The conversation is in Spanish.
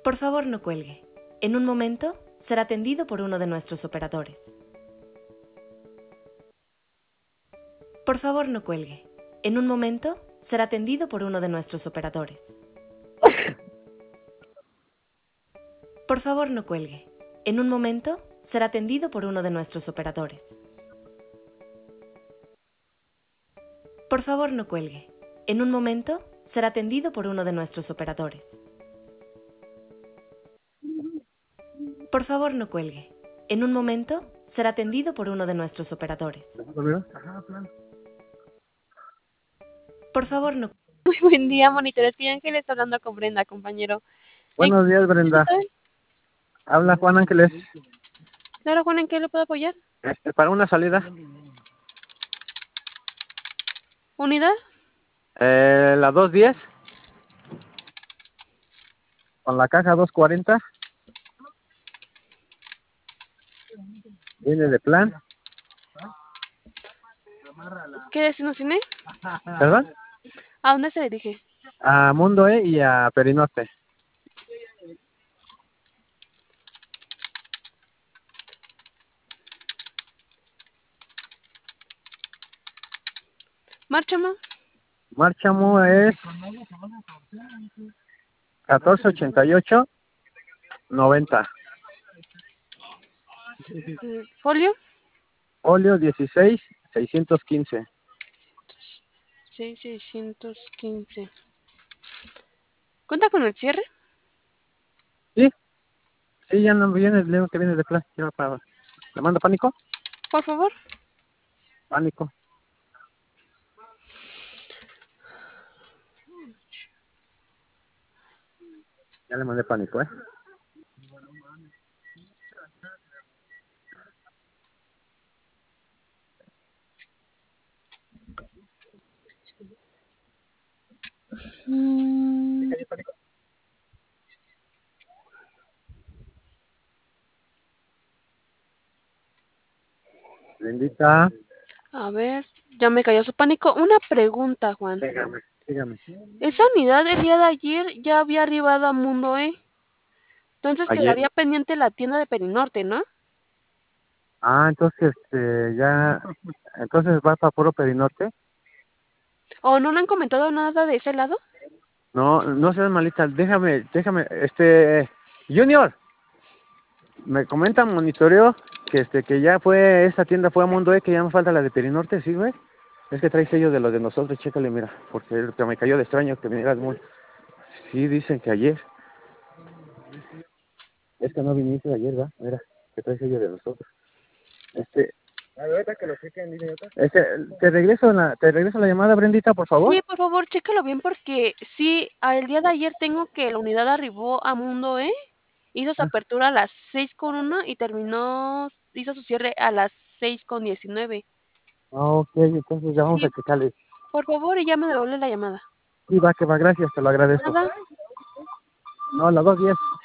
Por favor, no cuelgue. En un momento será atendido por uno de nuestros operadores. Por favor, no cuelgue. En un momento será atendido por uno de nuestros operadores. Por favor, no cuelgue. En un momento será atendido por uno de nuestros operadores. Por favor, no cuelgue. En un momento será atendido por uno de nuestros operadores. Por favor, no cuelgue. En un momento será atendido por uno de nuestros operadores. Por favor, no. Muy buen día, monitores. Y Ángeles hablando con Brenda, compañero. Buenos días, Brenda. Habla Juan Ángeles. Claro, Juan, ¿en qué le puedo apoyar? Para una salida. ¿Unidad? La 210. Con la caja 240. Viene de plan. ¿Qué destino tiene? ¿Perdón? ¿A dónde se dirige? A Mundo E y a Perinorte. Márchamo. Márchamo es 1488 90. Folio. Folio 16 615. 615. ¿Cuenta con el cierre? Sí, sí, ya no viene, leo que viene de plan. ¿Le mando pánico? Por favor. Pánico. Ya le mandé pánico, ¿eh? Bendita. A ver, ya me cayó su pánico. Una pregunta, Juan. Dígame. Esa unidad el día de ayer ya había arribado a Mundo E. Entonces Ayer. quedaría pendiente la tienda de Perinorte, ¿no? Entonces, entonces va para puro Perinorte. ¿O no le han comentado nada de ese lado? No, no seas malita, déjame, Junior, me comenta monitoreo que ya esta tienda fue a Mundo E, que ya me falta la de Perinorte, ¿sí, güey? Es que trae sello de los de nosotros, chécale, mira, porque que me cayó de extraño que me digas muy. Sí, dicen que ayer. Es que no viniste ayer, ¿va? Mira, que trae sello de nosotros. Ahorita que lo chequen, idiota. Te regreso la llamada, Brendita, por favor. Sí, por favor, chécalo bien porque sí, el día de ayer tengo que la unidad arribó a Mundo E, hizo su apertura a las 6:01 y hizo su cierre a las 6:19. Ok, entonces ya vamos Sí, a checarle. por favor, y ya me devuelve la llamada. Sí, va, que va, gracias, te lo agradezco. Nada. No, la 210.